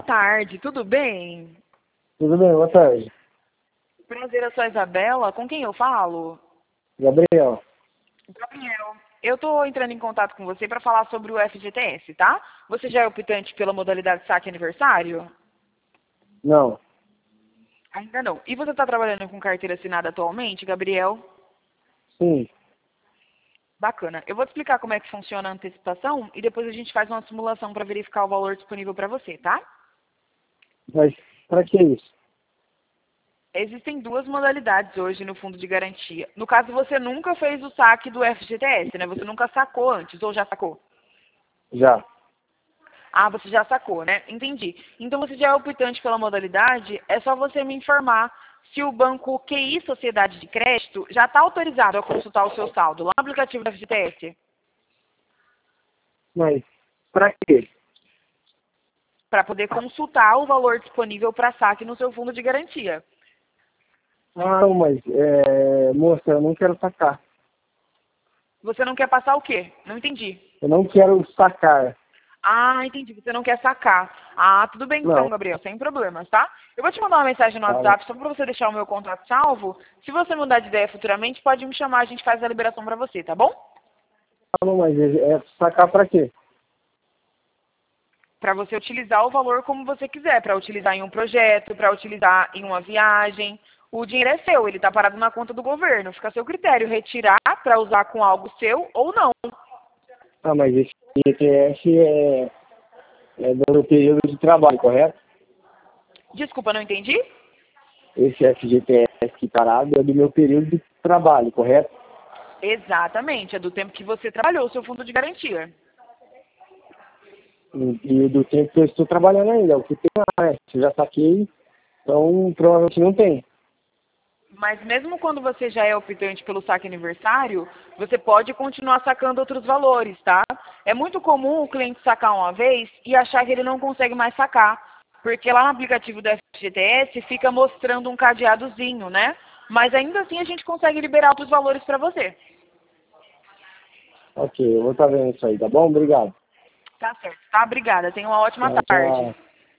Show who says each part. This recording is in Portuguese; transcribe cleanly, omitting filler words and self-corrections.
Speaker 1: tarde, tudo bem?
Speaker 2: Tudo bem, boa tarde.
Speaker 1: Prazer, eu sou a Isabela. Com quem eu falo?
Speaker 2: Gabriel.
Speaker 1: Gabriel. Eu estou entrando em contato com você para falar sobre o FGTS, tá? Você já é optante pela modalidade saque aniversário?
Speaker 2: Não,
Speaker 1: Ainda não. E você está trabalhando com carteira assinada atualmente, Gabriel?
Speaker 2: sim,
Speaker 1: Bacana. Eu vou te explicar como é que funciona a antecipação e depois a gente faz uma simulação para verificar o valor disponível para você, tá?
Speaker 2: mas pra que isso?
Speaker 1: Existem duas modalidades hoje no fundo de garantia. No caso, você nunca fez o saque do FGTS, né? Você nunca sacou antes, ou já sacou?
Speaker 2: Já,
Speaker 1: Ah, você já sacou, né? Entendi. Então, você já é optante pela modalidade, é só você me informar se o banco QI Sociedade de Crédito já está autorizado a consultar o seu saldo lá no aplicativo do FGTS,
Speaker 2: mas pra quê?
Speaker 1: para poder consultar o valor disponível para saque no seu fundo de garantia.
Speaker 2: Ah, não, mas, moça, eu não quero sacar.
Speaker 1: Você não quer passar o quê? Não entendi.
Speaker 2: Eu não quero sacar.
Speaker 1: Ah, entendi. Você não quer sacar. Ah, tudo bem então,
Speaker 2: Não,
Speaker 1: Gabriel, sem problemas, tá? Eu vou te mandar uma mensagem no
Speaker 2: tá,
Speaker 1: WhatsApp só para você deixar o meu contato salvo. Se você mudar de ideia futuramente, pode me chamar, a gente faz a liberação para você, tá bom?
Speaker 2: não, mas sacar pra quê?
Speaker 1: Para você utilizar o valor como você quiser, para utilizar em um projeto, para utilizar em uma viagem. O dinheiro é seu, ele está parado na conta do governo. Fica a seu critério retirar para usar com algo seu ou não.
Speaker 2: Ah, mas esse ETF é do meu período de trabalho, correto?
Speaker 1: Desculpa, não entendi?
Speaker 2: Esse FGTS aqui parado é do meu período de trabalho, correto?
Speaker 1: Exatamente, é do tempo que você trabalhou o seu fundo de garantia.
Speaker 2: E do tempo que eu estou trabalhando ainda, o que tem lá, né? Eu já saquei, então provavelmente não tem.
Speaker 1: Mas mesmo quando você já é optante pelo saque aniversário, você pode continuar sacando outros valores, tá? É muito comum o cliente sacar uma vez e achar que ele não consegue mais sacar, porque lá no aplicativo do FGTS fica mostrando um cadeadozinho, né? Mas ainda assim a gente consegue liberar outros valores para você.
Speaker 2: Ok, eu vou estar vendo isso aí, tá bom? Obrigado.
Speaker 1: Tá certo, tá? Obrigada. Tenha uma ótima
Speaker 2: Tchau,
Speaker 1: tarde.
Speaker 2: tchau.